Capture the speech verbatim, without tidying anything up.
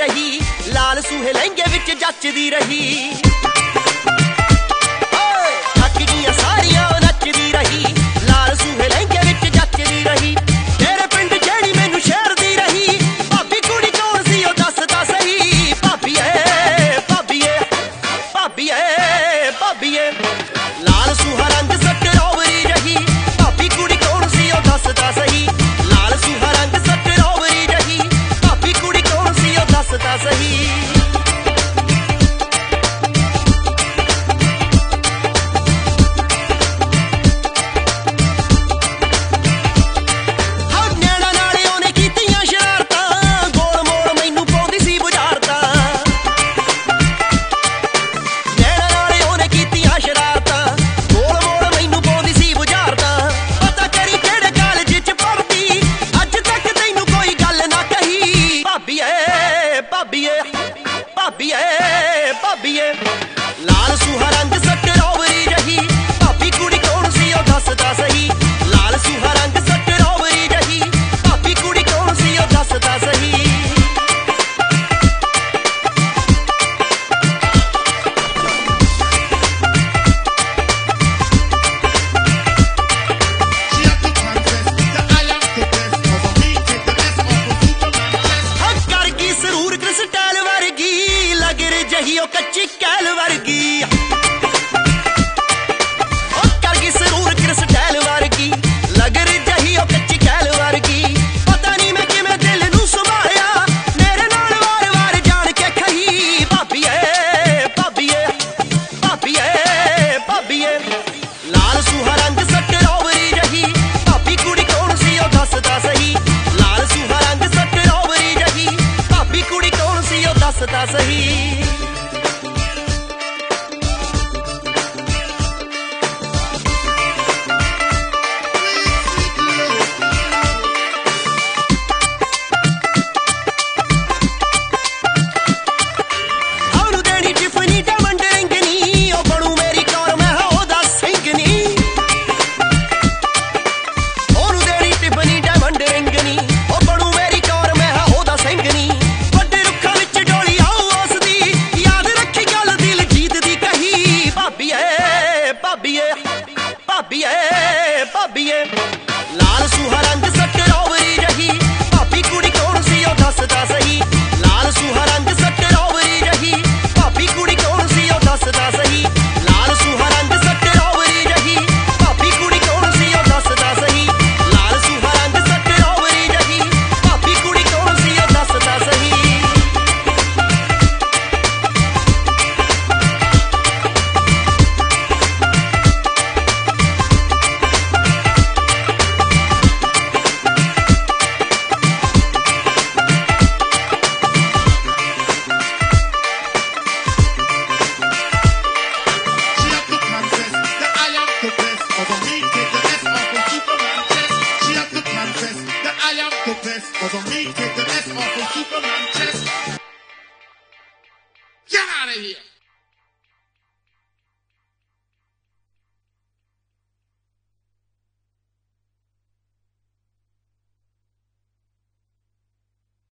रही, लाल सूहे लहंगे विच जचदी रही। थक गईयां सारियां नचदी रही, लाल सूहे लहंगे विच जचदी रही। तेरे पिंड जेड़ी मैनू शहर दी रही, भाभी कुड़ी कौन सी ओ दस ता सही। भाभीए भाभीए भाभीए भाभीए लाल सूहा रंग सटरोवरी रही, भाभी कुड़ी कौन सी ओ दस ता सही। लाल सूहा रंग सटरोवरी रही, भाभी कुड़ी कौन सी ओ दस ता सही। भाभीए भाभीए लाल सूहा रंग सटरोवरी रही, भाभी कुड़ी कौन सी ओ दस ता सही। लाल सूहा रंग सटरोवरी रही, भाभी कुड़ी कौन सी ओ दस ता सही। जही ओ कच्ची कैल वर्गी, ओ कर गई सरूर क्रिस्टल वर्गी। लग रही जही ओ कच्ची कैल वर्गी, पता नहीं मैं किवें दिल नू संभालिया, मेरे नाल वार वार जान के खही। भाभीए भाभीए भाभीए भाभीए लाल सूहा रंग सटरोवरी रही, भाभी कुड़ी कौन सी ओ दस ता सही। लाल सूहा रंग सटरोवरी रही, भाभी कुड़ी कौन सी ओ दस ता सही। भाभीए भाभीए लाल सूहा रंग सटरोवरी रही, भाभी कुड़ी कौन सी ओ दस ता सही। लाल सूहा रंग सटरोवरी रही, भाभी कुड़ी कौन सी ओ दस ता सही। लाल सूहा रंग सटरोवरी रही, भाभी कुड़ी कौन सी ओ दस ता सही। लाल सूहा रंग सटरोवरी रही, भाभी कुड़ी कौन सी ओ दस ता सही। Cause on me, take the S off of Superman chest. Get out of here!